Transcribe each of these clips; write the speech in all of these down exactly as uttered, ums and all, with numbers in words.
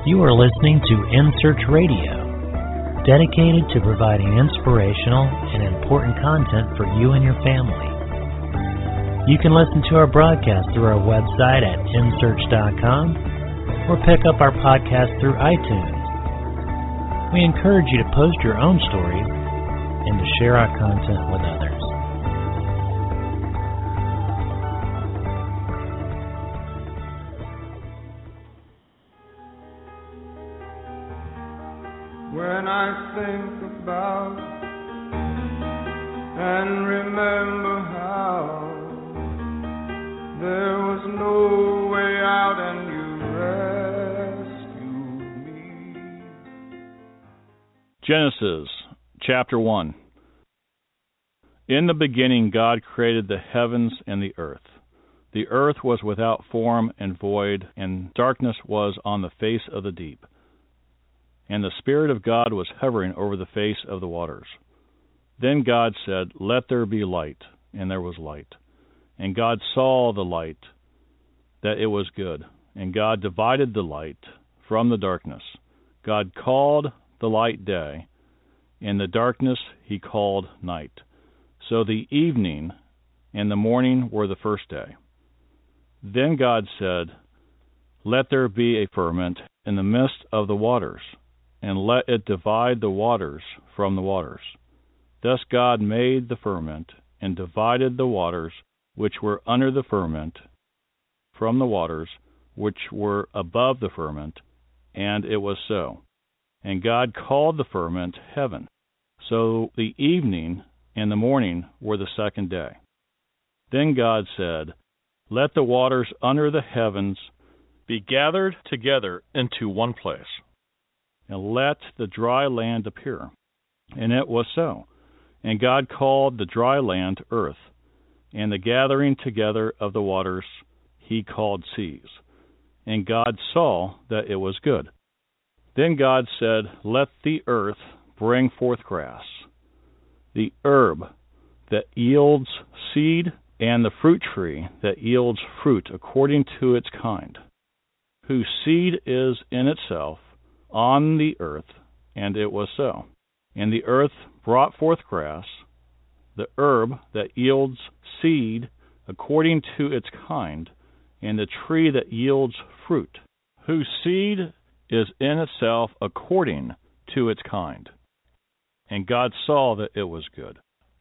You are listening to In Search Radio, dedicated to providing inspirational and important content for you and your family. You can listen to our broadcast through our website at in search dot com or pick up our podcast through iTunes. We encourage you to post your own stories and to share our content with others. When I think about and remember how there was no way out and you rescued me. Genesis chapter one. In the beginning God created the heavens and the earth. The earth was without form and void, and darkness was on the face of the deep. And the Spirit of God was hovering over the face of the waters. Then God said, "Let there be light," and there was light. And God saw the light, that it was good. And God divided the light from the darkness. God called the light day, and the darkness he called night. So the evening and the morning were the first day. Then God said, "Let there be a firmament in the midst of the waters, and let it divide the waters from the waters." Thus God made the firmament, and divided the waters which were under the firmament from the waters which were above the firmament, and it was so. And God called the firmament heaven. So the evening and the morning were the second day. Then God said, "Let the waters under the heavens be gathered together into one place, and let the dry land appear." And it was so. And God called the dry land earth, and the gathering together of the waters he called seas. And God saw that it was good. Then God said, "Let the earth bring forth grass, the herb that yields seed, and the fruit tree that yields fruit according to its kind, whose seed is in itself on the earth." And it was so. And the earth brought forth grass, the herb that yields seed according to its kind, and the tree that yields fruit, whose seed is in itself according to its kind. And God saw that it was good.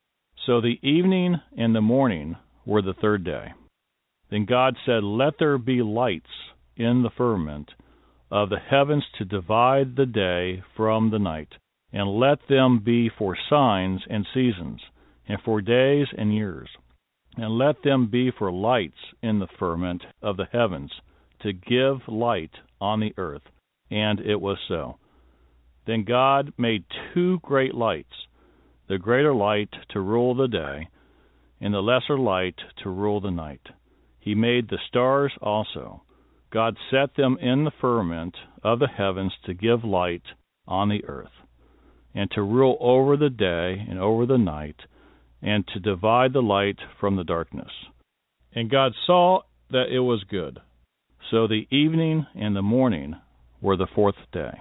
So the evening and the morning were the third day. Then God said, "Let there be lights in the firmament of the heavens to divide the day from the night, and let them be for signs and seasons, and for days and years. And let them be for lights in the firmament of the heavens, to give light on the earth." And it was so. Then God made two great lights, the greater light to rule the day, and the lesser light to rule the night. He made the stars also. God set them in the firmament of the heavens to give light on the earth, and to rule over the day and over the night, and to divide the light from the darkness. And God saw that it was good. So the evening and the morning were the fourth day.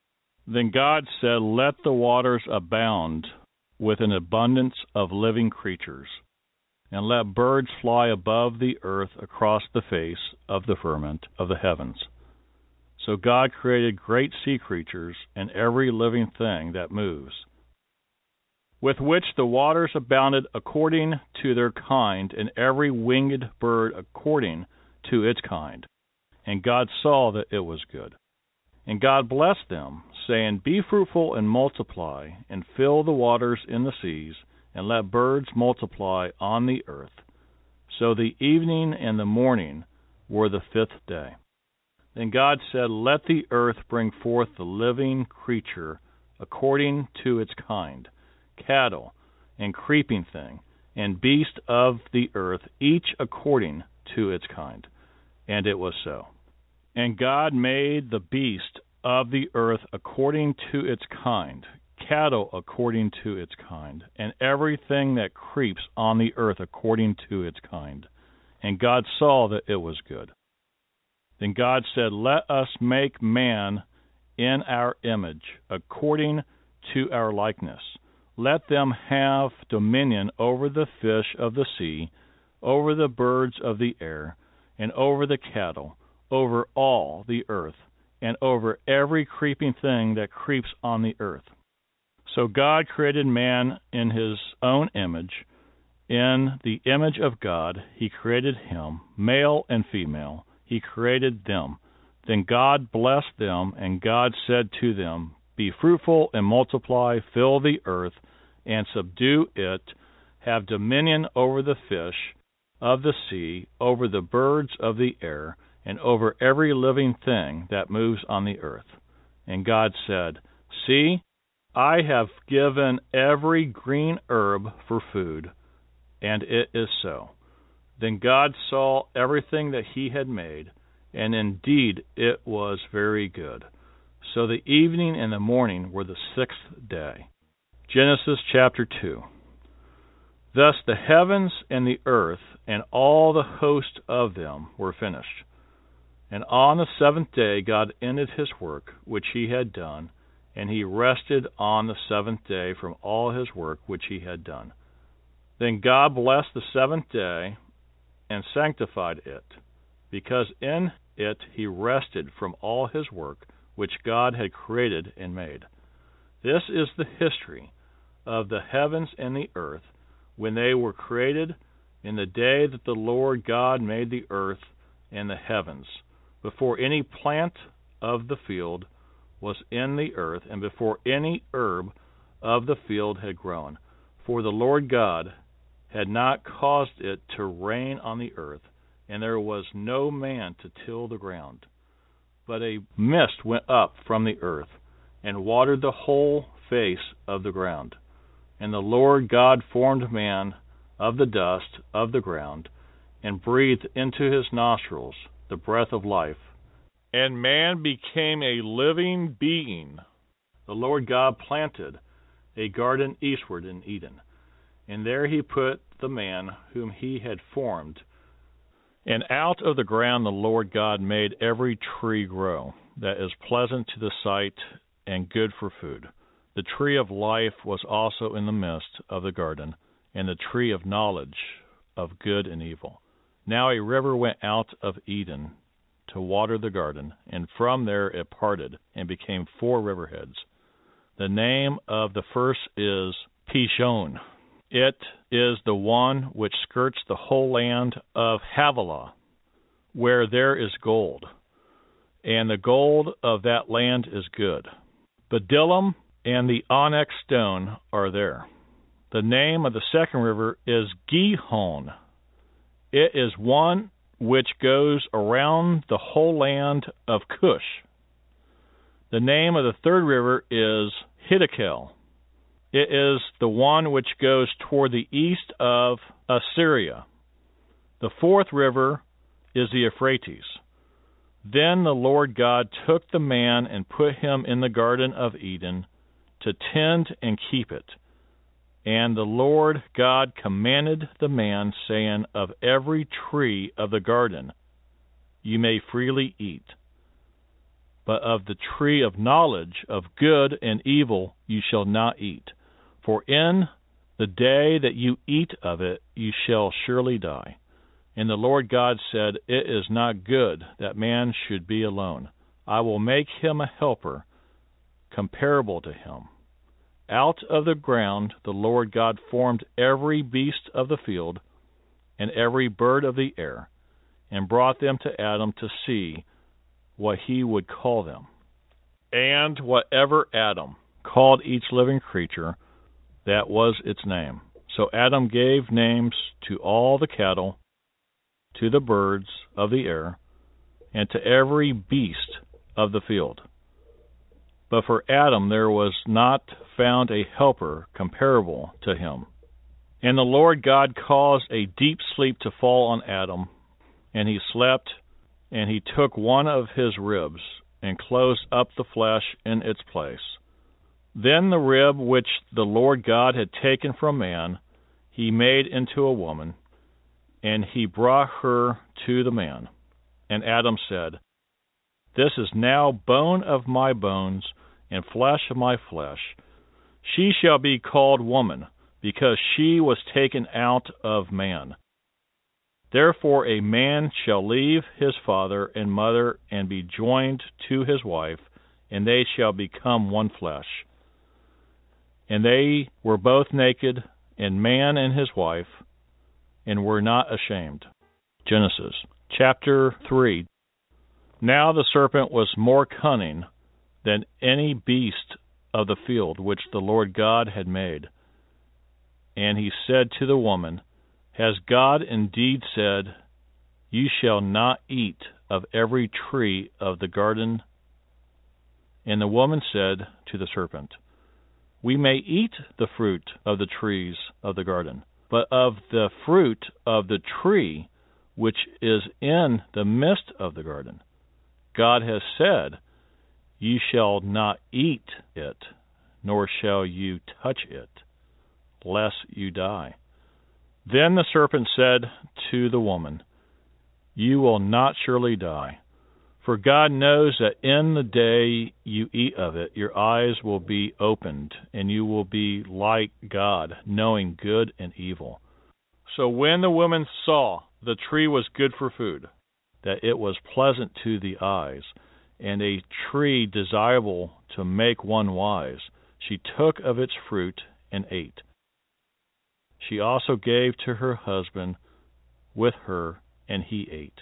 Then God said, "Let the waters abound with an abundance of living creatures, and let birds fly above the earth across the face of the firmament of the heavens." So God created great sea creatures and every living thing that moves, with which the waters abounded according to their kind, and every winged bird according to its kind. And God saw that it was good. And God blessed them, saying, "Be fruitful and multiply, and fill the waters in the seas, and let birds multiply on the earth." So the evening and the morning were the fifth day. Then God said, "Let the earth bring forth the living creature according to its kind, cattle, and creeping thing, and beast of the earth, each according to its kind." And it was so. And God made the beast of the earth according to its kind, cattle according to its kind, and everything that creeps on the earth according to its kind. And God saw that it was good. Then God said, "Let us make man in our image, according to our likeness. Let them have dominion over the fish of the sea, over the birds of the air, and over the cattle, over all the earth, and over every creeping thing that creeps on the earth." So God created man in his own image. In the image of God he created him, male and female. He created them. Then God blessed them, and God said to them, "Be fruitful and multiply, fill the earth, and subdue it, have dominion over the fish of the sea, over the birds of the air, and over every living thing that moves on the earth." And God said, "See, I have given every green herb for food," and it is so. Then God saw everything that he had made, and indeed it was very good. So the evening and the morning were the sixth day. Genesis chapter two. Thus the heavens and the earth and all the host of them were finished. And on the seventh day God ended his work which he had done, and he rested on the seventh day from all his work which he had done. Then God blessed the seventh day and sanctified it, because in it he rested from all his work which God had created and made. This is the history of the heavens and the earth when they were created, in the day that the Lord God made the earth and the heavens, before any plant of the field was in the earth, and before any herb of the field had grown. For the Lord God had not caused it to rain on the earth, and there was no man to till the ground. But a mist went up from the earth, and watered the whole face of the ground. And the Lord God formed man of the dust of the ground, and breathed into his nostrils the breath of life. And man became a living being. The Lord God planted a garden eastward in Eden, and there he put the man whom he had formed. And out of the ground the Lord God made every tree grow, that is pleasant to the sight and good for food. The tree of life was also in the midst of the garden, and the tree of knowledge of good and evil. Now a river went out of Eden to water the garden, and from there it parted, and became four riverheads. The name of the first is Pishon. It is the one which skirts the whole land of Havilah, where there is gold, and the gold of that land is good. Bdellium and the onyx stone are there. The name of the second river is Gihon. It is one which goes around the whole land of Cush. The name of the third river is Hiddekel. It is the one which goes toward the east of Assyria. The fourth river is the Euphrates. Then the Lord God took the man and put him in the Garden of Eden to tend and keep it. And the Lord God commanded the man, saying, "Of every tree of the garden you may freely eat, but of the tree of knowledge of good and evil you shall not eat. For in the day that you eat of it you shall surely die." And the Lord God said, "It is not good that man should be alone. I will make him a helper comparable to him." Out of the ground the Lord God formed every beast of the field and every bird of the air, and brought them to Adam to see what he would call them. And whatever Adam called each living creature, that was its name. So Adam gave names to all the cattle, to the birds of the air, and to every beast of the field. But for Adam there was not found a helper comparable to him. And the Lord God caused a deep sleep to fall on Adam, and he slept, and he took one of his ribs, and closed up the flesh in its place. Then the rib which the Lord God had taken from man, he made into a woman, and he brought her to the man. And Adam said, This is now bone of my bones and flesh of my flesh. She shall be called woman, because she was taken out of man. Therefore a man shall leave his father and mother and be joined to his wife, and they shall become one flesh. And they were both naked, and man and his wife, and were not ashamed. Genesis chapter three. Now the serpent was more cunning than any beast of the field which the Lord God had made. And he said to the woman, Has God indeed said, You shall not eat of every tree of the garden? And the woman said to the serpent, We may eat the fruit of the trees of the garden, but of the fruit of the tree which is in the midst of the garden, God has said, You shall not eat it, nor shall you touch it, lest you die. Then the serpent said to the woman, You will not surely die, for God knows that in the day you eat of it, your eyes will be opened, and you will be like God, knowing good and evil. So when the woman saw the tree was good for food, that it was pleasant to the eyes, and a tree desirable to make one wise, she took of its fruit and ate. She also gave to her husband with her, and he ate.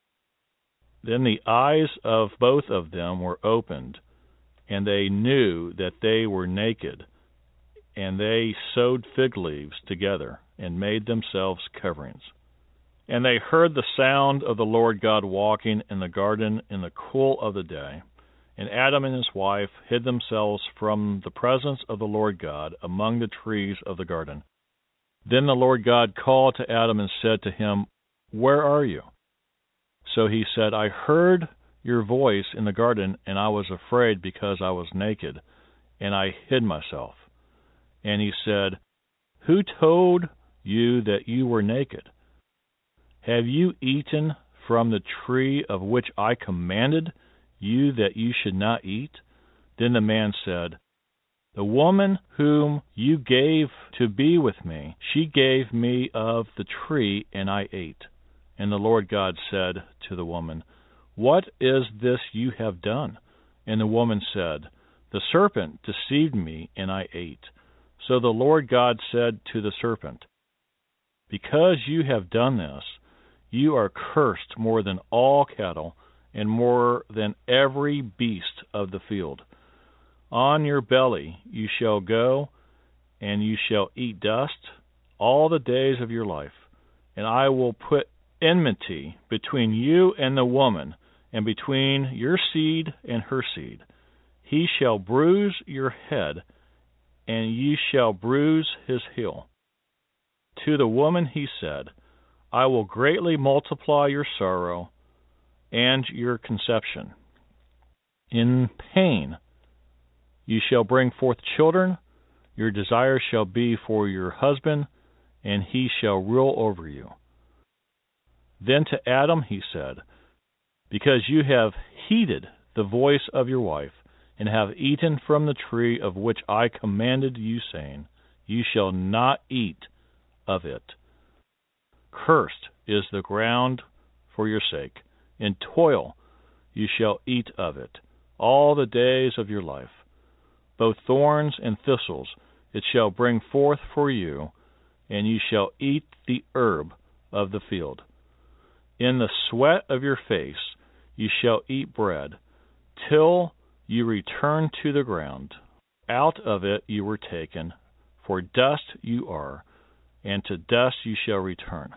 Then the eyes of both of them were opened, and they knew that they were naked, and they sewed fig leaves together, and made themselves coverings. And they heard the sound of the Lord God walking in the garden in the cool of the day. And Adam and his wife hid themselves from the presence of the Lord God among the trees of the garden. Then the Lord God called to Adam and said to him, Where are you? So he said, I heard your voice in the garden, and I was afraid because I was naked, and I hid myself. And he said, Who told you that you were naked? Have you eaten from the tree of which I commanded you that you should not eat? Then the man said, The woman whom you gave to be with me, she gave me of the tree, and I ate. And the Lord God said to the woman, What is this you have done? And the woman said, The serpent deceived me, and I ate. So the Lord God said to the serpent, Because you have done this, you are cursed more than all cattle, and more than every beast of the field. On your belly you shall go, and you shall eat dust all the days of your life. And I will put enmity between you and the woman, and between your seed and her seed. He shall bruise your head, and you shall bruise his heel. To the woman he said, I will greatly multiply your sorrow and your conception. In pain you shall bring forth children. Your desire shall be for your husband, and he shall rule over you. Then to Adam he said, Because you have heeded the voice of your wife, and have eaten from the tree of which I commanded you, saying, You shall not eat of it. Cursed is the ground for your sake. In toil you shall eat of it all the days of your life. Both thorns and thistles it shall bring forth for you, and you shall eat the herb of the field. In the sweat of your face you shall eat bread, till you return to the ground. Out of it you were taken, for dust you are, and to dust you shall return.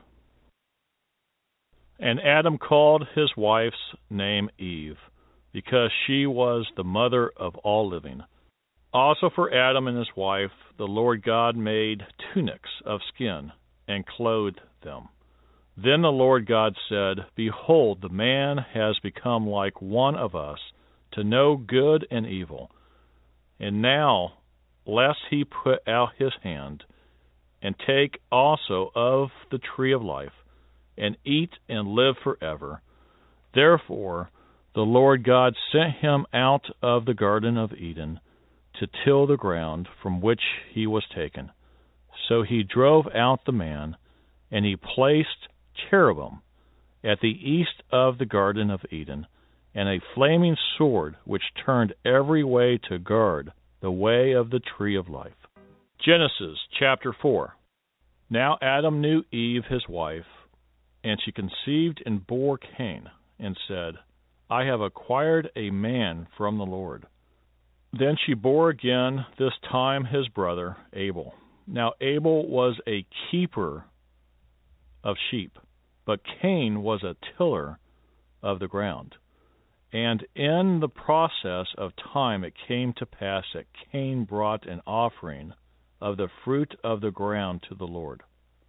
And Adam called his wife's name Eve, because she was the mother of all living. Also for Adam and his wife the Lord God made tunics of skin, and clothed them. Then the Lord God said, Behold, the man has become like one of us, to know good and evil. And now, lest he put out his hand, and take also of the tree of life, and eat and live forever. Therefore the Lord God sent him out of the Garden of Eden to till the ground from which he was taken. So he drove out the man, and he placed cherubim at the east of the Garden of Eden, and a flaming sword which turned every way to guard the way of the tree of life. Genesis chapter four. Now Adam knew Eve his wife, and she conceived and bore Cain, and said, I have acquired a man from the Lord. Then she bore again, this time his brother Abel. Now Abel was a keeper of sheep, but Cain was a tiller of the ground. And in the process of time it came to pass that Cain brought an offering of the fruit of the ground to the Lord.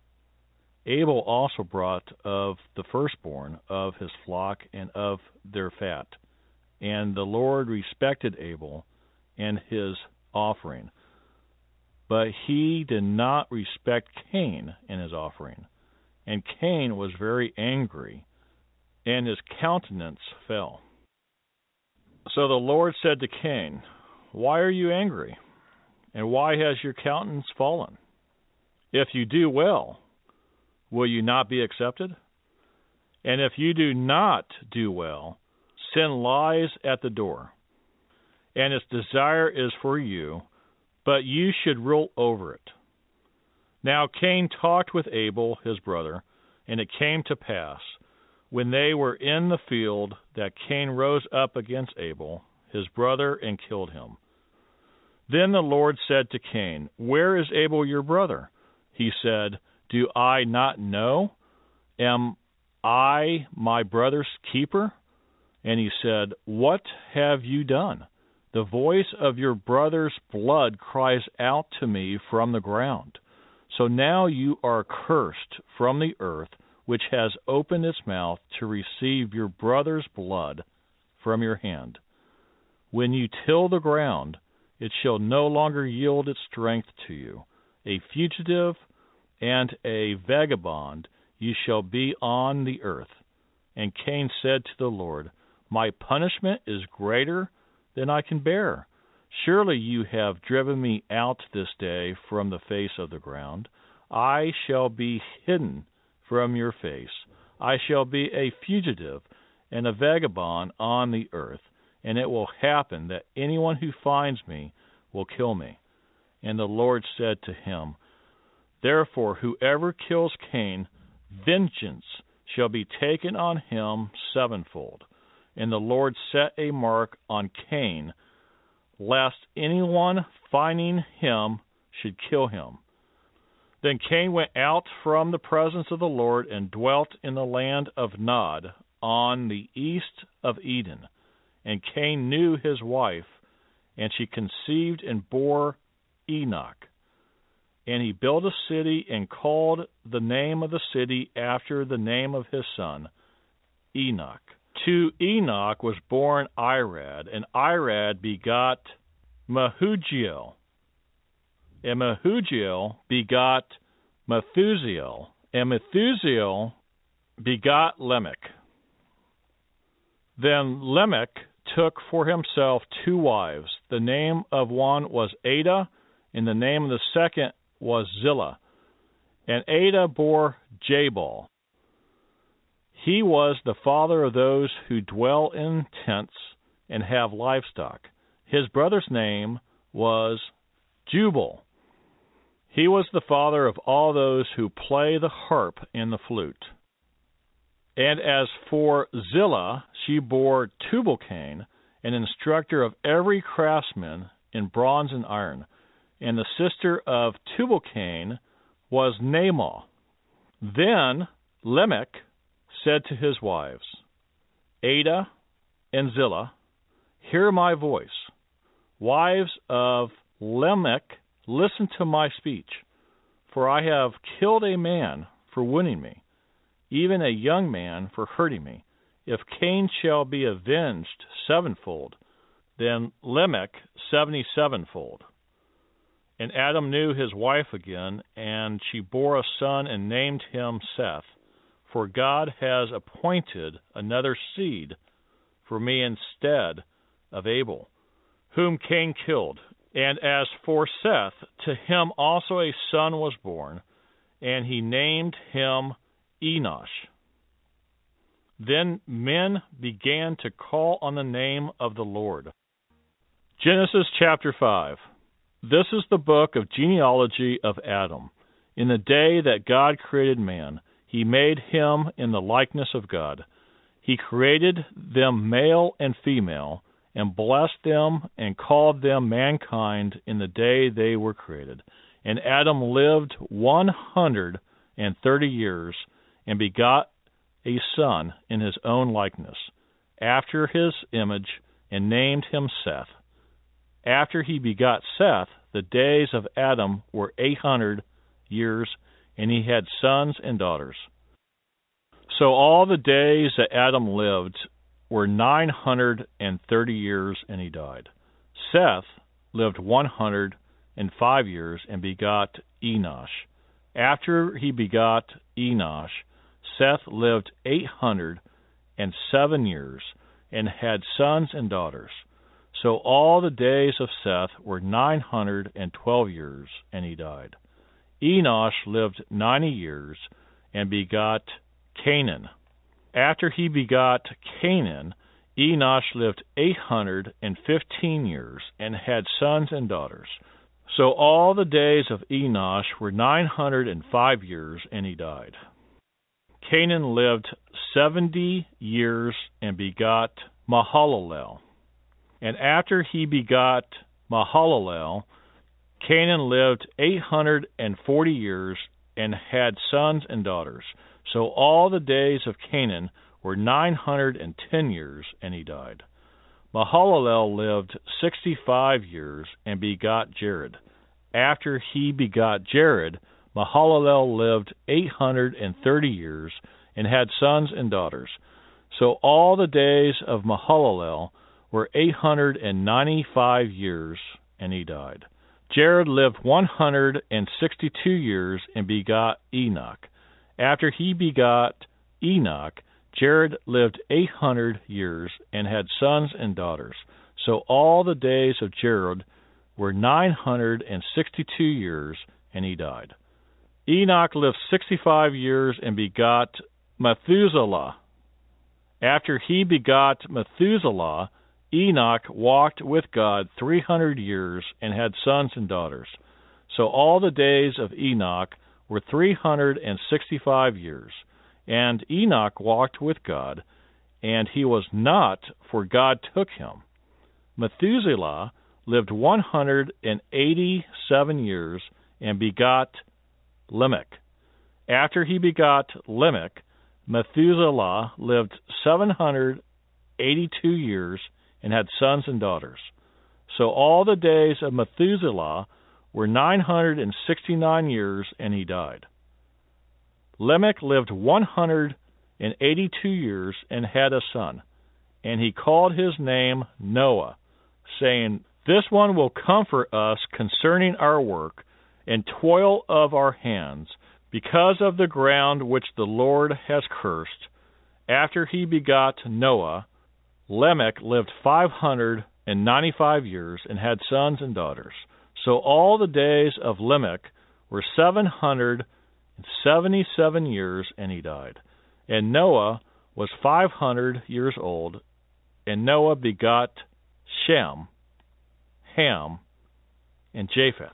Abel also brought of the firstborn of his flock and of their fat. And the Lord respected Abel and his offering, but he did not respect Cain and his offering. And Cain was very angry, and his countenance fell. So the Lord said to Cain, Why are you angry? And why has your countenance fallen? If you do well, will you not be accepted? And if you do not do well, sin lies at the door, and its desire is for you, but you should rule over it. Now Cain talked with Abel his brother, and it came to pass, when they were in the field, that Cain rose up against Abel his brother and killed him. Then the Lord said to Cain, Where is Abel your brother? He said, Do I not know? Am I my brother's keeper? And he said, What have you done? The voice of your brother's blood cries out to me from the ground. So now you are cursed from the earth, which has opened its mouth to receive your brother's blood from your hand. When you till the ground, it shall no longer yield its strength to you. A fugitive and a vagabond you shall be on the earth. And Cain said to the Lord, My punishment is greater than I can bear. Surely you have driven me out this day from the face of the ground. I shall be hidden from your face. I shall be a fugitive and a vagabond on the earth, and it will happen that anyone who finds me will kill me. And the Lord said to him, Therefore whoever kills Cain, vengeance shall be taken on him sevenfold. And the Lord set a mark on Cain, lest anyone finding him should kill him. Then Cain went out from the presence of the Lord and dwelt in the land of Nod on the east of Eden. And Cain knew his wife, and she conceived and bore Enoch. And he built a city and called the name of the city after the name of his son, Enoch. To Enoch was born Irad, and Irad begot Mehujael, and Mehujael begot Methusael, and Methusael begot Lamech. Then Lamech took for himself two wives. The name of one was Ada, and the name of the second was Zillah. And Ada bore Jabal. He was the father of those who dwell in tents and have livestock. His brother's name was Jubal. He was the father of all those who play the harp and the flute. And as for Zillah, she bore Tubal-Cain, an instructor of every craftsman in bronze and iron. And the sister of Tubal-Cain was Naamah. Then Lamech said to his wives, Ada and Zillah, hear my voice. Wives of Lamech, listen to my speech. For I have killed a man for wounding me, even a young man for hurting me. If Cain shall be avenged sevenfold, then Lamech seventy-sevenfold. And Adam knew his wife again, and she bore a son and named him Seth. For God has appointed another seed for me instead of Abel, whom Cain killed. And as for Seth, to him also a son was born, and he named him Enosh. Then men began to call on the name of the Lord. Genesis chapter five. This is the book of genealogy of Adam. In the day that God created man, he made him in the likeness of God. He created them male and female, and blessed them and called them mankind in the day they were created. And Adam lived one hundred and thirty years, and begot a son in his own likeness, after his image, and named him Seth. After he begot Seth, the days of Adam were eight hundred years, and he had sons and daughters. So all the days that Adam lived were nine hundred and thirty years, and he died. Seth lived one hundred and five years, and begot Enosh. After he begot Enosh, Seth lived eight hundred and seven years, and had sons and daughters. So all the days of Seth were nine hundred and twelve years, and he died. Enosh lived ninety years, and begot Canaan. After he begot Canaan, Enosh lived eight hundred and fifteen years, and had sons and daughters. So all the days of Enosh were nine hundred and five years, and he died. Canaan lived seventy years, and begot Mahalalel. And after he begot Mahalalel, Canaan lived eight hundred and forty years, and had sons and daughters. So all the days of Canaan were nine hundred and ten years, and he died. Mahalalel lived sixty-five years, and begot Jared. After he begot Jared, Mahalalel lived eight hundred and thirty years, and had sons and daughters. So all the days of Mahalalel were eight hundred and ninety-five years, and he died. Jared lived one hundred and sixty-two years, and begot Enoch. After he begot Enoch, Jared lived eight hundred years, and had sons and daughters. So all the days of Jared were nine hundred and sixty-two years, and he died. Enoch lived sixty-five years, and begot Methuselah. After he begot Methuselah, Enoch walked with God three hundred years, and had sons and daughters. So all the days of Enoch were three hundred and sixty-five years. And Enoch walked with God, and he was not, for God took him. Methuselah lived one hundred and eighty-seven years, and begot Lamech. After he begot Lamech, Methuselah lived seven hundred eighty-two years, and had sons and daughters. So all the days of Methuselah were nine hundred and sixty-nine years, and he died. Lamech lived one hundred and eighty-two years, and had a son, and he called his name Noah, saying, This one will comfort us concerning our work and toil of our hands, because of the ground which the Lord has cursed. After he begot Noah, Lamech lived five hundred and ninety-five years, and had sons and daughters. So all the days of Lamech were seven hundred and seventy-seven years, and he died. And Noah was five hundred years old, and Noah begot Shem, Ham, and Japheth.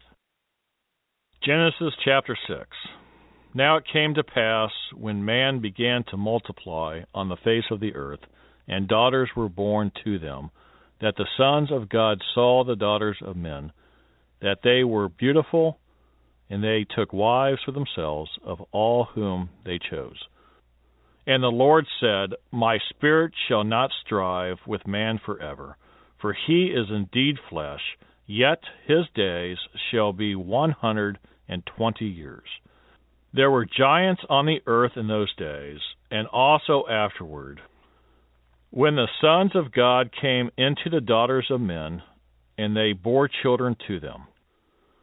Genesis chapter six. Now it came to pass, when man began to multiply on the face of the earth, and daughters were born to them, that the sons of God saw the daughters of men, that they were beautiful, and they took wives for themselves of all whom they chose. And the Lord said, My spirit shall not strive with man forever, for he is indeed flesh, yet his days shall be one hundred and twenty years. There were giants on the earth in those days, and also afterward, when the sons of God came into the daughters of men, and they bore children to them.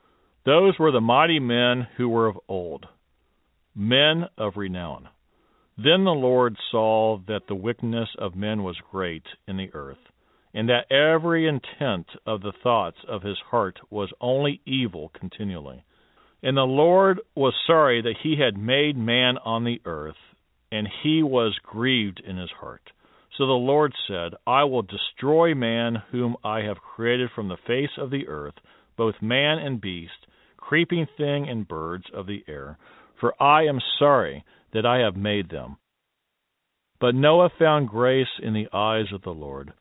Those were the mighty men who were of old, men of renown. Then the Lord saw that the wickedness of men was great in the earth, and that every intent of the thoughts of his heart was only evil continually. And the Lord was sorry that he had made man on the earth, and he was grieved in his heart. So the Lord said, I will destroy man whom I have created from the face of the earth, both man and beast, creeping thing and birds of the air, for I am sorry that I have made them. But Noah found grace in the eyes of the Lord.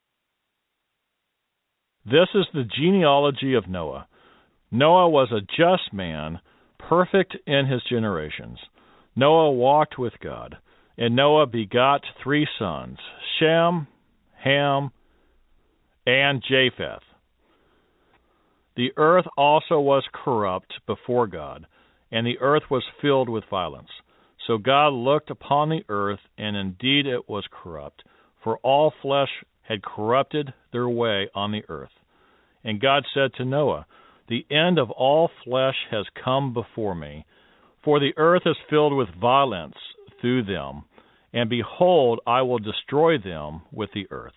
This is the genealogy of Noah. Noah was a just man, perfect in his generations. Noah walked with God, and Noah begot three sons, Shem, Ham, and Japheth. The earth also was corrupt before God, and the earth was filled with violence. So God looked upon the earth, and indeed it was corrupt, for all flesh had corrupted their way on the earth. And God said to Noah, The end of all flesh has come before me, for the earth is filled with violence through them, and behold, I will destroy them with the earth.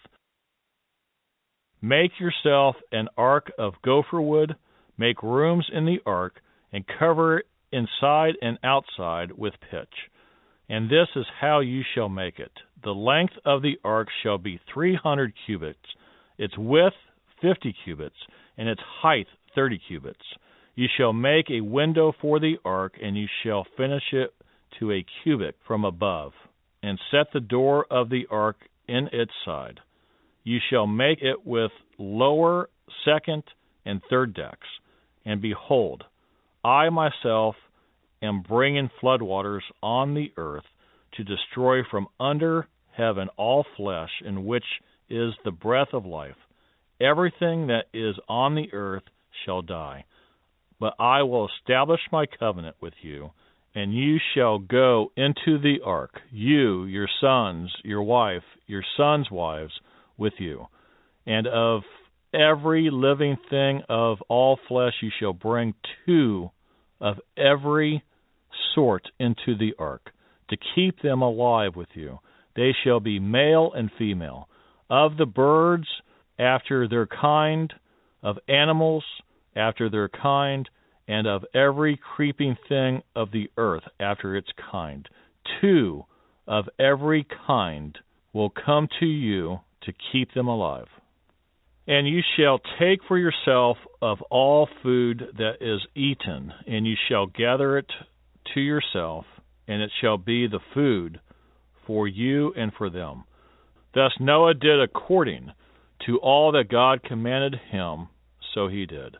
Make yourself an ark of gopher wood, make rooms in the ark, and cover it inside and outside with pitch. And this is how you shall make it. The length of the ark shall be three hundred cubits, its width fifty cubits, and its height thirty cubits. You shall make a window for the ark, and you shall finish it to a cubit from above, and set the door of the ark in its side. You shall make it with lower, second, and third decks. And behold, I myself am bringing floodwaters on the earth to destroy from under heaven all flesh in which is the breath of life. Everything that is on the earth shall die. But I will establish my covenant with you, and you shall go into the ark, you, your sons, your wife, your sons' wives, with you. And of every living thing of all flesh you shall bring two of every sort into the ark, to keep them alive with you. They shall be male and female. Of the birds after their kind, of animals after their kind, and of every creeping thing of the earth after its kind. Two of every kind will come to you to keep them alive. And you shall take for yourself of all food that is eaten, and you shall gather it to yourself, and it shall be the food for you and for them. Thus Noah did according to all that God commanded him, so he did.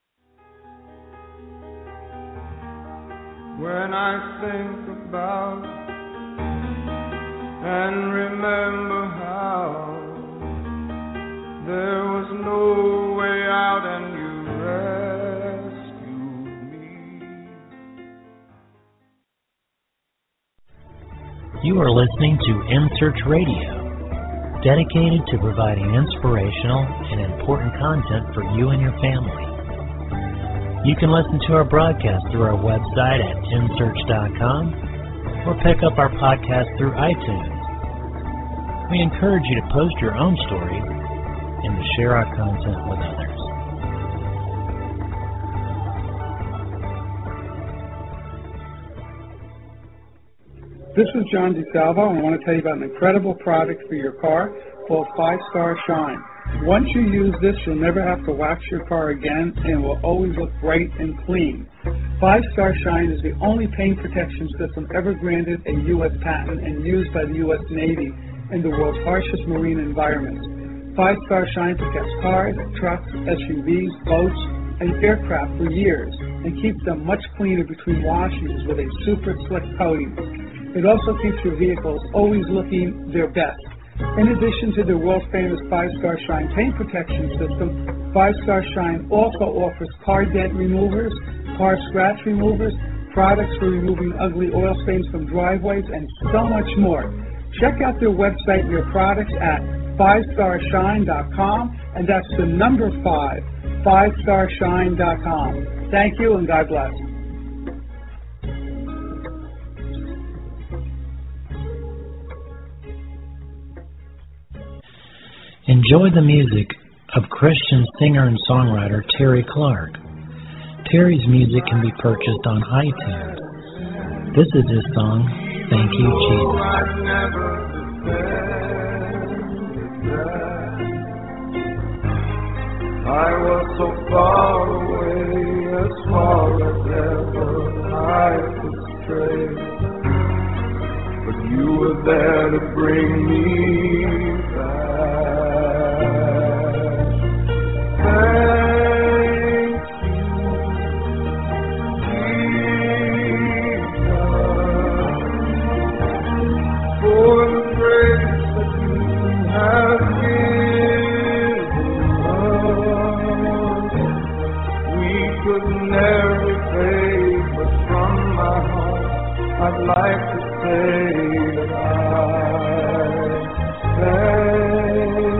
When I think about and remember how there was no way out and you rescued me. You are listening to In Search Radio, dedicated to providing inspirational and important content for you and your family. You can listen to our broadcast through our website at in search dot com or pick up our podcast through iTunes. We encourage you to post your own story and to share our content with others. This is John DeSalvo, and I want to tell you about an incredible product for your car called Five Star Shine. Once you use this, you'll never have to wax your car again, and it will always look bright and clean. Five Star Shine is the only paint protection system ever granted a U S patent and used by the U S Navy in the world's harshest marine environments. Five Star Shine protects cars, trucks, S U Vs, boats, and aircraft for years and keeps them much cleaner between washes with a super slick coating. It also keeps your vehicles always looking their best. In addition to the world-famous Five Star Shine paint protection system, Five Star Shine also offers car dent removers, car scratch removers, products for removing ugly oil stains from driveways, and so much more. Check out their website and your products at five star shine dot com, and that's the number five, five star shine dot com. Thank you, and God bless. Enjoy the music of Christian singer and songwriter Terry Clark. Terry's music can be purchased on iTunes. This is his song, Thank You, Jesus. I was so far away, as far as ever I could stray, but you were there to bring me back. Thank you, Jesus, for the grace that you have given. Could never repay, but from my heart I'd like to say that I thank you.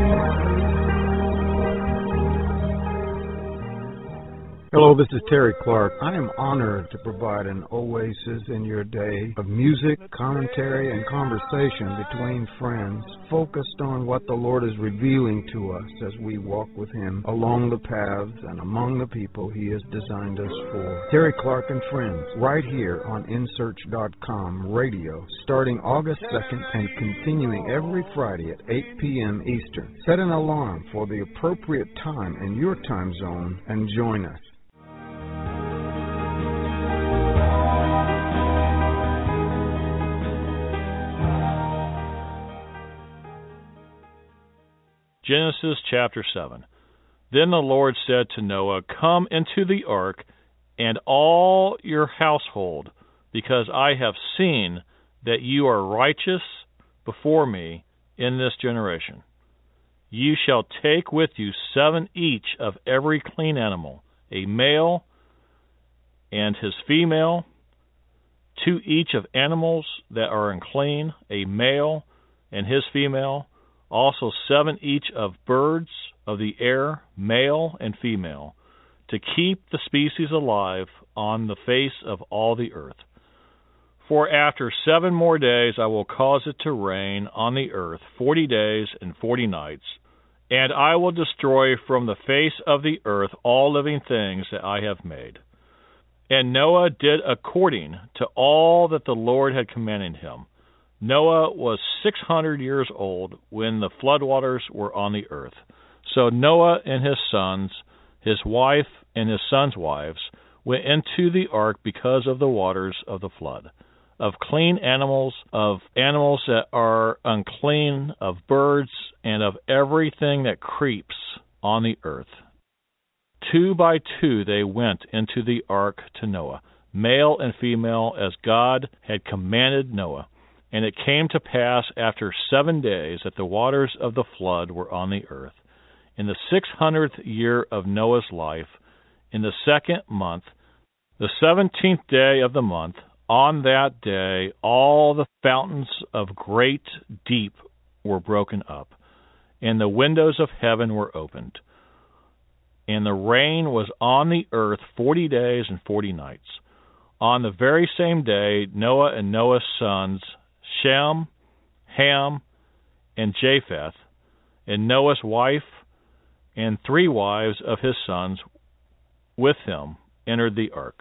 Hello, this is Terry Clark. I am honored to provide an oasis in your day of music, commentary, and conversation between friends, focused on what the Lord is revealing to us as we walk with Him along the paths and among the people He has designed us for. Terry Clark and Friends, right here on in search dot com radio, starting August second and continuing every Friday at eight p.m. Eastern. Set an alarm for the appropriate time in your time zone and join us. Genesis chapter seven. Then the Lord said to Noah, Come into the ark, and all your household, because I have seen that you are righteous before me in this generation. You shall take with you seven each of every clean animal, a male and his female, two each of animals that are unclean, a male and his female, also seven each of birds of the air, male and female, to keep the species alive on the face of all the earth. For after seven more days I will cause it to rain on the earth forty days and forty nights, and I will destroy from the face of the earth all living things that I have made. And Noah did according to all that the Lord had commanded him. Noah was six hundred years old when the floodwaters were on the earth. So Noah and his sons, his wife and his sons' wives, went into the ark because of the waters of the flood, of clean animals, of animals that are unclean, of birds, and of everything that creeps on the earth. Two by two they went into the ark to Noah, male and female, as God had commanded Noah. And it came to pass after seven days that the waters of the flood were on the earth. In the six hundredth year of Noah's life, in the second month, the seventeenth day of the month, on that day all the fountains of great deep were broken up, and the windows of heaven were opened. And the rain was on the earth forty days and forty nights. On the very same day, Noah and Noah's sons, Shem, Ham, and Japheth, and Noah's wife, and three wives of his sons with him entered the ark.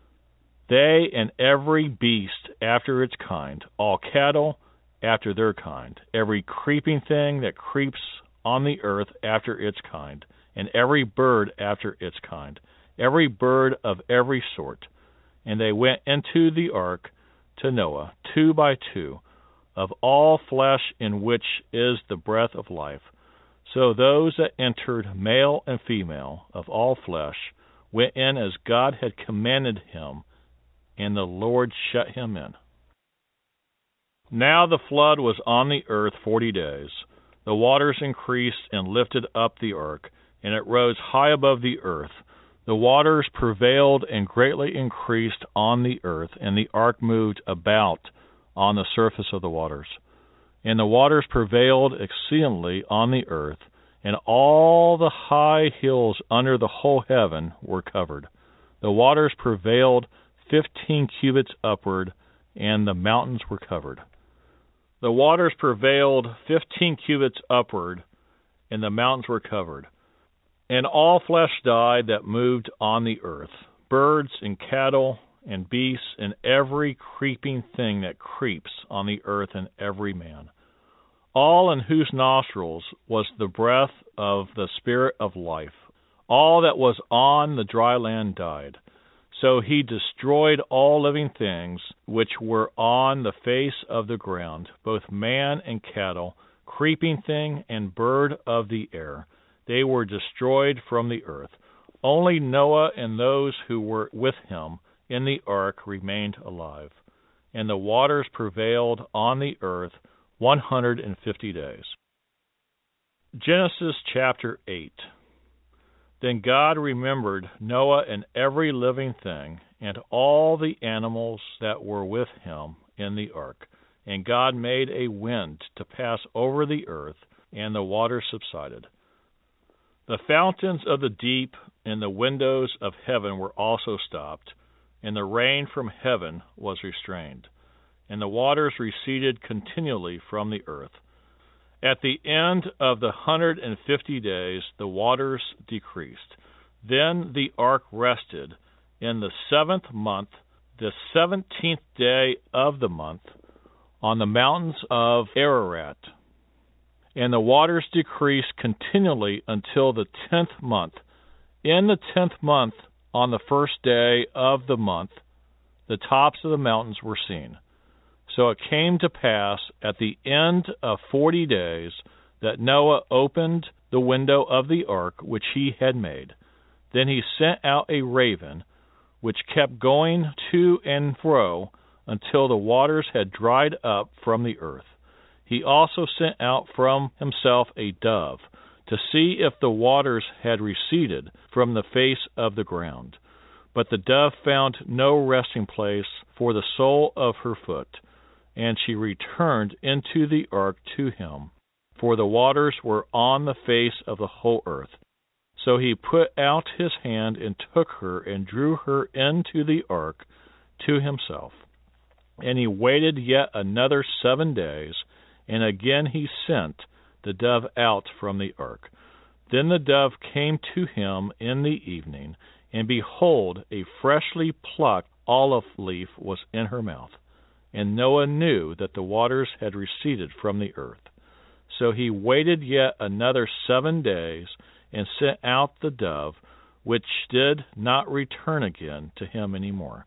They and every beast after its kind, all cattle after their kind, every creeping thing that creeps on the earth after its kind, and every bird after its kind, every bird of every sort. And they went into the ark to Noah, two by two, of all flesh in which is the breath of life. So those that entered, male and female, of all flesh, went in as God had commanded him, and the Lord shut him in. Now the flood was on the earth forty days. The waters increased and lifted up the ark, and it rose high above the earth. The waters prevailed and greatly increased on the earth, and the ark moved about on the surface of the waters. And the waters prevailed exceedingly on the earth, and all the high hills under the whole heaven were covered. The waters prevailed fifteen cubits upward, and the mountains were covered. The waters prevailed fifteen cubits upward, and the mountains were covered. And all flesh died that moved on the earth, birds and cattle and beasts and every creeping thing that creeps on the earth and every man. All in whose nostrils was the breath of the Spirit of life. All that was on the dry land died. So he destroyed all living things which were on the face of the ground, both man and cattle, creeping thing and bird of the air. They were destroyed from the earth. Only Noah and those who were with him in the ark remained alive. And the waters prevailed on the earth one hundred fifty days. Genesis chapter eight. Then God remembered Noah and every living thing, and all the animals that were with him in the ark. And God made a wind to pass over the earth, and the waters subsided. The fountains of the deep and the windows of heaven were also stopped, and the rain from heaven was restrained, and the waters receded continually from the earth. At the end of the hundred and fifty days the waters decreased. Then the ark rested in the seventh month, the seventeenth day of the month, on the mountains of Ararat. And the waters decreased continually until the tenth month. In the tenth month, on the first day of the month, the tops of the mountains were seen. So it came to pass at the end of forty days that Noah opened the window of the ark which he had made. Then he sent out a raven, which kept going to and fro until the waters had dried up from the earth. He also sent out from himself a dove, to see if the waters had receded from the face of the ground. But the dove found no resting place for the sole of her foot, and she returned into the ark to him, for the waters were on the face of the whole earth. So he put out his hand and took her and drew her into the ark to himself. And he waited yet another seven days, and again he sent the dove out from the ark. Then the dove came to him in the evening, and behold, a freshly plucked olive leaf was in her mouth. And Noah knew that the waters had receded from the earth. So he waited yet another seven days, and sent out the dove, which did not return again to him any more.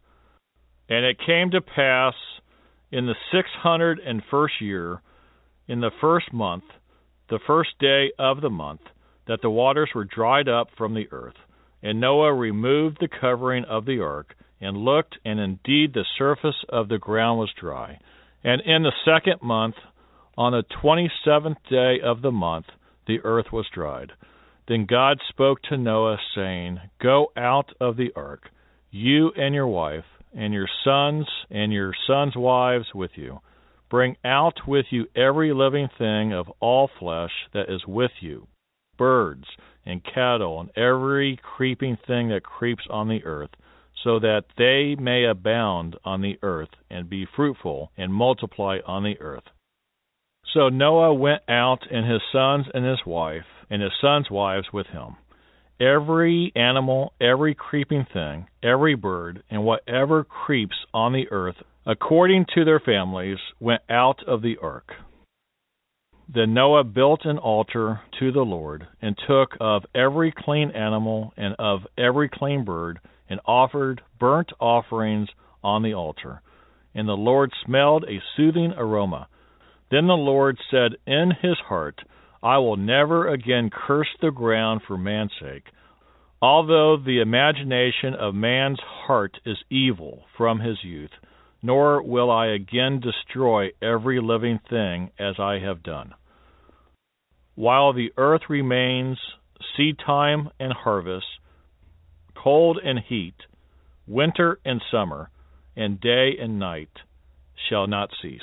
And it came to pass in the six hundred and first year, in the first month, the first day of the month, that the waters were dried up from the earth. And Noah removed the covering of the ark, and looked, and indeed the surface of the ground was dry. And in the second month, on the twenty-seventh day of the month, the earth was dried. Then God spoke to Noah, saying, Go out of the ark, you and your wife, and your sons and your sons' wives with you. Bring out with you every living thing of all flesh that is with you, birds and cattle, and every creeping thing that creeps on the earth, so that they may abound on the earth, and be fruitful, and multiply on the earth. So Noah went out, and his sons and his wife, and his sons' wives with him. Every animal, every creeping thing, every bird, and whatever creeps on the earth, according to their families, went out of the ark. Then Noah built an altar to the Lord, and took of every clean animal and of every clean bird, and offered burnt offerings on the altar. And the Lord smelled a soothing aroma. Then the Lord said in his heart, I will never again curse the ground for man's sake, although the imagination of man's heart is evil from his youth, nor will I again destroy every living thing as I have done. While the earth remains, seed time and harvest, cold and heat, winter and summer, and day and night shall not cease.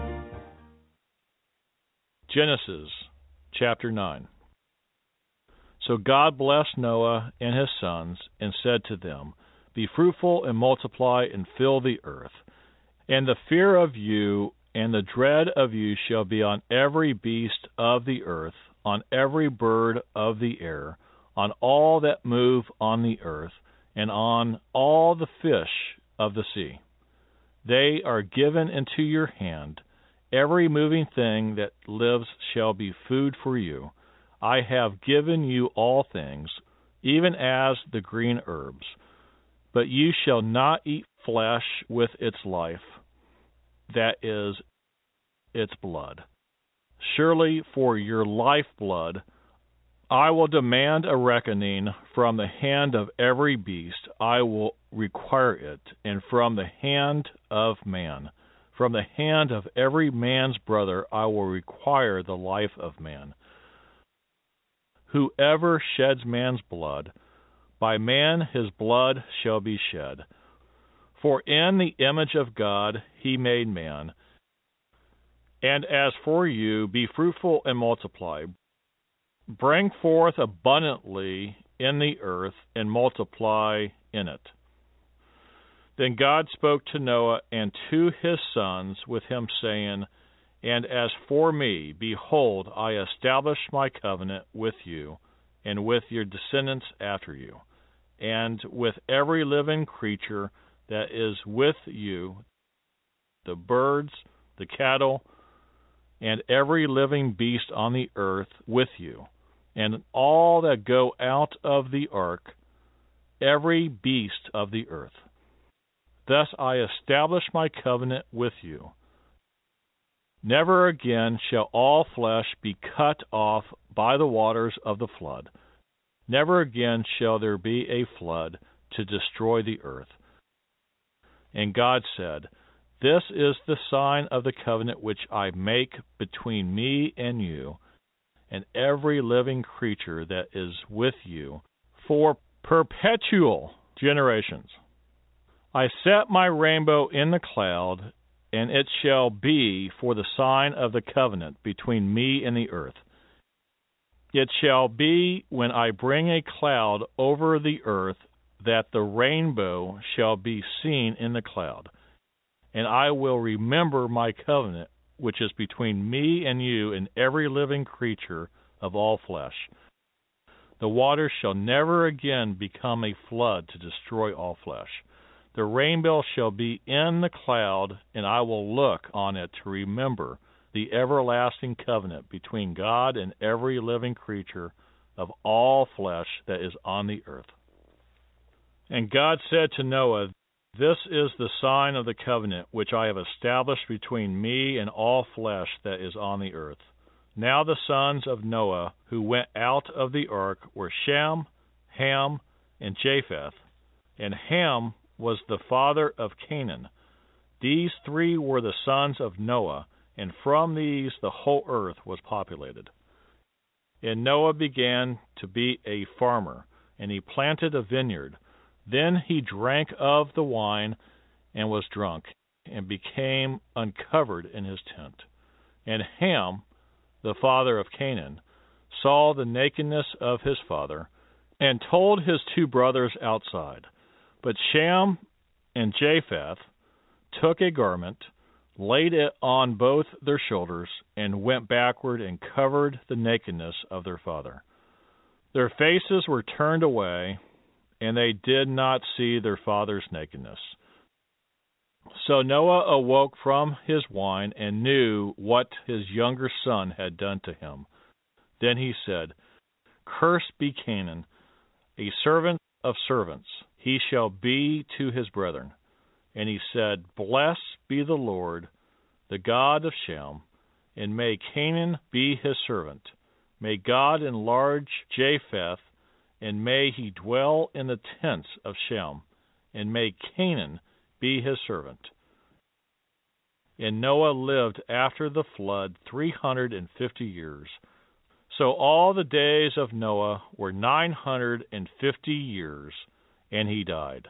Genesis chapter nine. So God blessed Noah and his sons and said to them, Be fruitful and multiply and fill the earth. And the fear of you and the dread of you shall be on every beast of the earth, on every bird of the air, on all that move on the earth, and on all the fish of the sea. They are given into your hand. Every moving thing that lives shall be food for you. I have given you all things, even as the green herbs. But you shall not eat flesh with its life, that is, its blood. Surely for your lifeblood I will demand a reckoning. From the hand of every beast I will require it, and from the hand of man. From the hand of every man's brother I will require the life of man. Whoever sheds man's blood, by man his blood shall be shed. For in the image of God he made man. And as for you, be fruitful and multiply. Bring forth abundantly in the earth, and multiply in it. Then God spoke to Noah and to his sons with him, saying, And as for me, behold, I establish my covenant with you, and with your descendants after you, and with every living creature that is with you, the birds, the cattle, and every living beast on the earth with you, and all that go out of the ark, every beast of the earth. Thus I establish my covenant with you. Never again shall all flesh be cut off by the waters of the flood. Never again shall there be a flood to destroy the earth. And God said, This is the sign of the covenant which I make between me and you, and every living creature that is with you, for perpetual generations. I set my rainbow in the cloud, and it shall be for the sign of the covenant between me and the earth. It shall be when I bring a cloud over the earth, that the rainbow shall be seen in the cloud. And I will remember my covenant, which is between me and you and every living creature of all flesh. The waters shall never again become a flood to destroy all flesh. The rainbow shall be in the cloud, and I will look on it to remember the everlasting covenant between God and every living creature of all flesh that is on the earth. And God said to Noah, This is the sign of the covenant which I have established between me and all flesh that is on the earth. Now the sons of Noah who went out of the ark were Shem, Ham, and Japheth. And Ham was the father of Canaan. These three were the sons of Noah, and from these the whole earth was populated. And Noah began to be a farmer, and he planted a vineyard. Then he drank of the wine and was drunk, and became uncovered in his tent. And Ham, the father of Canaan, saw the nakedness of his father, and told his two brothers outside. But Shem and Japheth took a garment, laid it on both their shoulders, and went backward and covered the nakedness of their father. Their faces were turned away, and they did not see their father's nakedness. So Noah awoke from his wine and knew what his younger son had done to him. Then he said, Cursed be Canaan, a servant of servants. He shall be to his brethren. And he said, Blessed be the Lord, the God of Shem, and may Canaan be his servant. May God enlarge Japheth, and may he dwell in the tents of Shem, and may Canaan be his servant. And Noah lived after the flood three hundred and fifty years. So all the days of Noah were nine hundred and fifty years, and he died.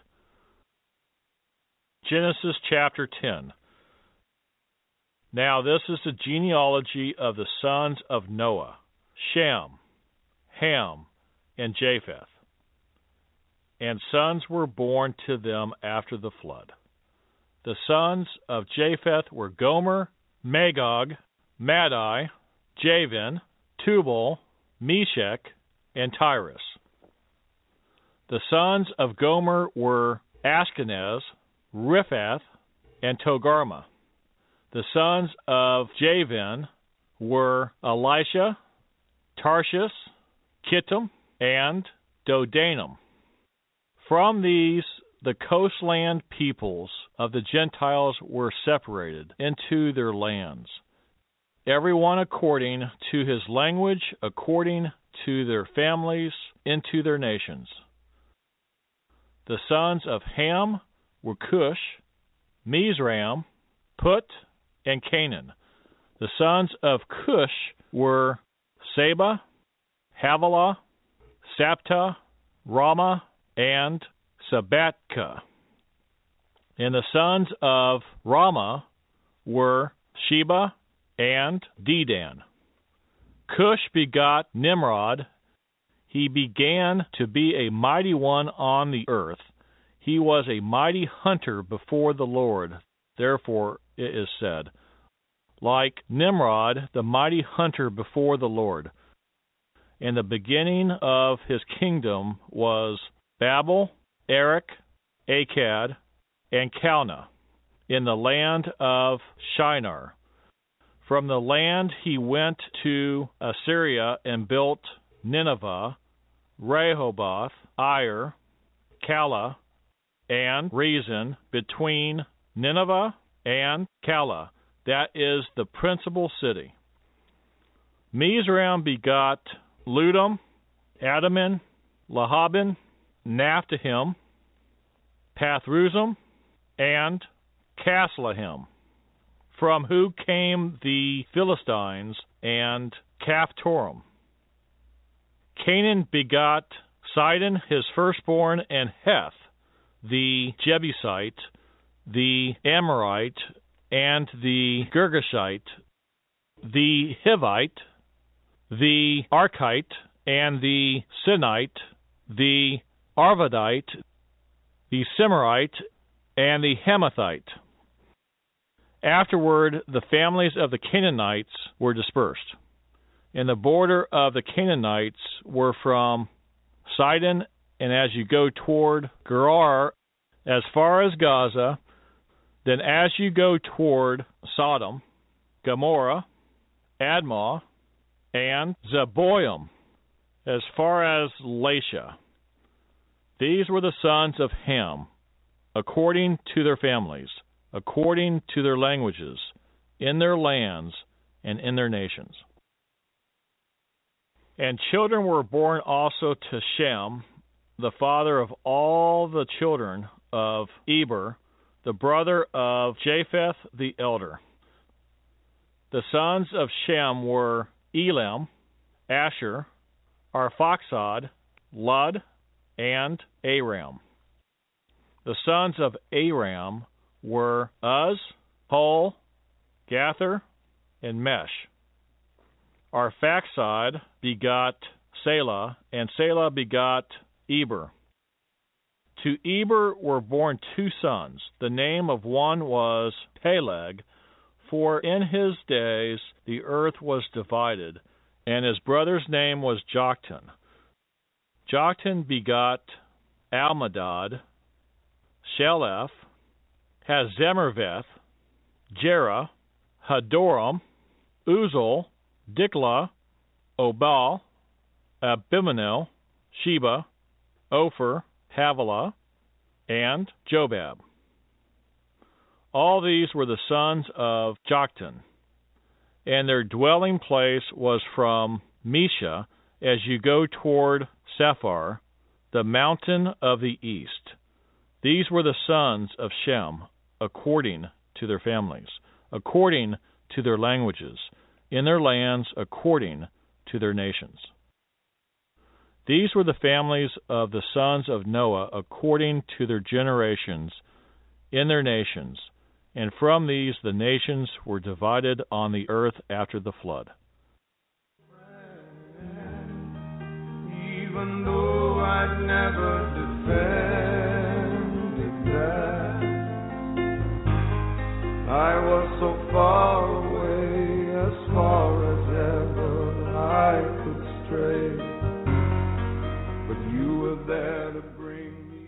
Genesis chapter ten. Now this is the genealogy of the sons of Noah: Shem, Ham, and Japheth. And sons were born to them after the flood. The sons of Japheth were Gomer, Magog, Madai, Javan, Tubal, Meshech, and Tyrus. The sons of Gomer were Ashkenaz, Riphath, and Togarmah. The sons of Javan were Elisha, Tarshish, Kittim, and Dodanim. From these, the coastland peoples of the Gentiles were separated into their lands, every one according to his language, according to their families, into their nations. The sons of Ham were Cush, Mizraim, Put, and Canaan. The sons of Cush were Seba, Havilah, Sapta, Ramah, and Sabatka. And the sons of Ramah were Sheba and Dedan. Cush begot Nimrod. He began to be a mighty one on the earth. He was a mighty hunter before the Lord. Therefore it is said, like Nimrod, the mighty hunter before the Lord. And the beginning of his kingdom was Babel, Erech, Akkad, and Calneh, in the land of Shinar. From the land he went to Assyria and built Nineveh, Rehoboth, Ir, Calah, and Rezin, between Nineveh and Calah. That is the principal city. Mizraim begot Ludum, Adamin, Lahabin, Naphtahim, Pathruzim, and Casluhim, from who came the Philistines and Caphtorim. Canaan begot Sidon, his firstborn, and Heth, the Jebusite, the Amorite, and the Girgashite, the Hivite, the Archite, and the Sinite, the Arvadite, the Semorite, and the Hamathite. Afterward, the families of the Canaanites were dispersed, and the border of the Canaanites were from Sidon, and as you go toward Gerar, as far as Gaza, then as you go toward Sodom, Gomorrah, Admah, and Zeboim, as far as Lasha. These were the sons of Ham, according to their families, according to their languages, in their lands, and in their nations. And children were born also to Shem, the father of all the children of Eber, the brother of Japheth the elder. The sons of Shem were Elam, Asher, Arphaxad, Lud, and Aram. The sons of Aram were Uz, Hul, Gather, and Mesh. Arphaxad begot Selah, and Selah begot Eber. To Eber were born two sons. The name of one was Peleg, for in his days the earth was divided, and his brother's name was Joktan. Joktan begot Almadad, Sheleph, Hazemerveth, Jerah, Hadoram, Uzal, Diklah, Obal, Abimanel, Sheba, Ophir, Havilah, and Jobab. All these were the sons of Joktan, and their dwelling place was from Mesha as you go toward Sephar, the mountain of the east. These were the sons of Shem, according to their families, according to their languages, in their lands, according to their nations. These were the families of the sons of Noah, according to their generations, in their nations, and from these the nations were divided on the earth after the flood. even though I'd never defended that. I was so far away, as far as ever I could stray, but you were there to bring me.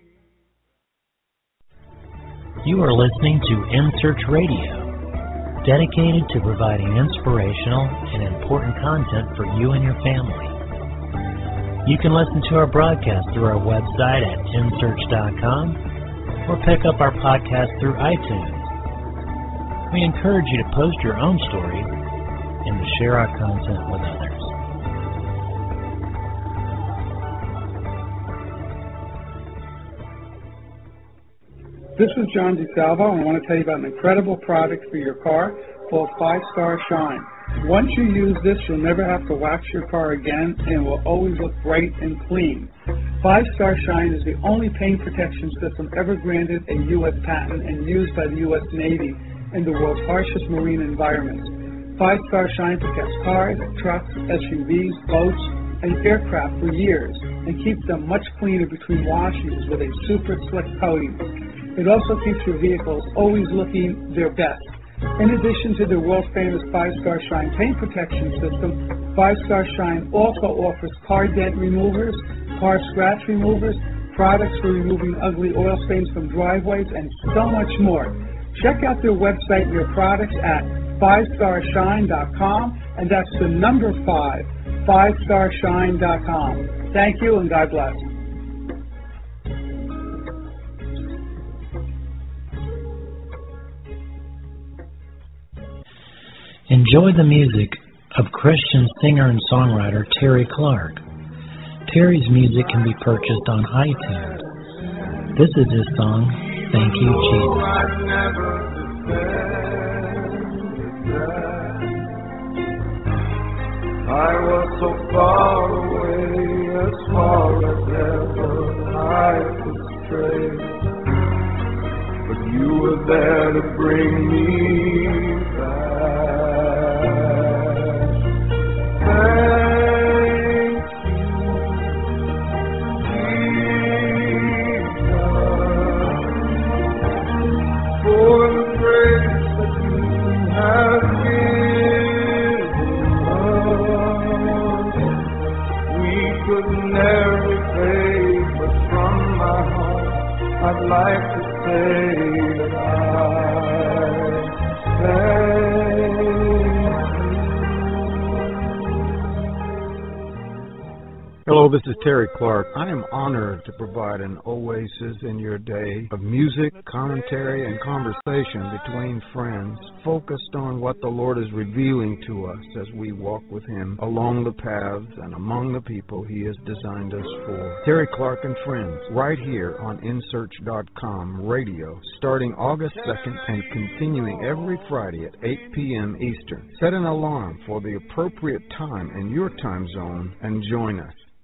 You are listening to In Search Radio, dedicated to providing inspirational and important content for you and your family. You can listen to our broadcast through our website at in search dot com or pick up our podcast through iTunes. We encourage you to post your own stories and to share our content with others. This is John DeSalvo, and I want to tell you about an incredible product for your car called Five Star Shine. Once you use this, you'll never have to wax your car again, and it will always look bright and clean. Five Star Shine is the only paint protection system ever granted a U S patent and used by the U S Navy in the world's harshest marine environments. Five Star Shine protects cars, trucks, S U Vs, boats, and aircraft for years and keeps them much cleaner between washes with a super slick coating. It also keeps your vehicles always looking their best. In addition to the world-famous Five Star Shine paint protection system, Five Star Shine also offers car dent removers, car scratch removers, products for removing ugly oil stains from driveways, and so much more. Check out their website and your products at five star shine dot com, and that's the number five, five star shine dot com. Thank you, and God bless. Enjoy the music of Christian singer and songwriter Terry Clark. Terry's music can be purchased on iTunes. This is his song, Thank You, Jesus. I was so far away, as far as ever I could stray, but you were there to bring me back. Thank you, Jesus, for the grace that you have given us. We could never repay, but from my heart I'd like to say that I thank you. Hello, this is Terry Clark. I am honored to provide an oasis in your day of music, commentary, and conversation between friends, focused on what the Lord is revealing to us as we walk with Him along the paths and among the people He has designed us for. Terry Clark and Friends, right here on in search dot com radio, starting August second and continuing every Friday at eight p.m. Eastern. Set an alarm for the appropriate time in your time zone and join us.